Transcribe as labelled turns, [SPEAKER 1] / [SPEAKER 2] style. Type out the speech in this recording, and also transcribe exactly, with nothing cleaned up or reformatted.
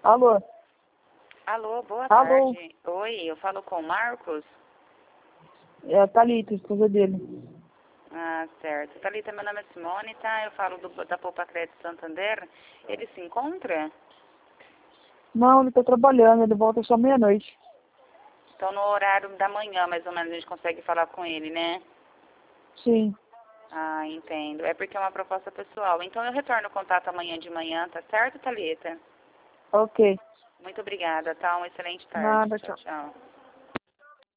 [SPEAKER 1] Alô?
[SPEAKER 2] Alô, boa
[SPEAKER 1] Alô?
[SPEAKER 2] tarde. Oi, eu falo com o Marcos?
[SPEAKER 1] É a Thalita, esposa dele.
[SPEAKER 2] Ah, certo. Thalita, meu nome é Simone, tá? Eu falo do, da Poupa Crédito Santander. Ele se encontra?
[SPEAKER 1] Não, ele tá trabalhando, ele volta só meia-noite.
[SPEAKER 2] Então, no horário da manhã, mais ou menos, a gente consegue falar com ele, né?
[SPEAKER 1] Sim.
[SPEAKER 2] Ah, entendo. É porque é uma proposta pessoal. Então, eu retorno o contato amanhã de manhã, tá certo, Thalita?
[SPEAKER 1] Ok.
[SPEAKER 2] Muito obrigada, tá? Uma excelente tarde.
[SPEAKER 1] Nada,
[SPEAKER 2] Tchau,
[SPEAKER 1] tchau.
[SPEAKER 2] tchau.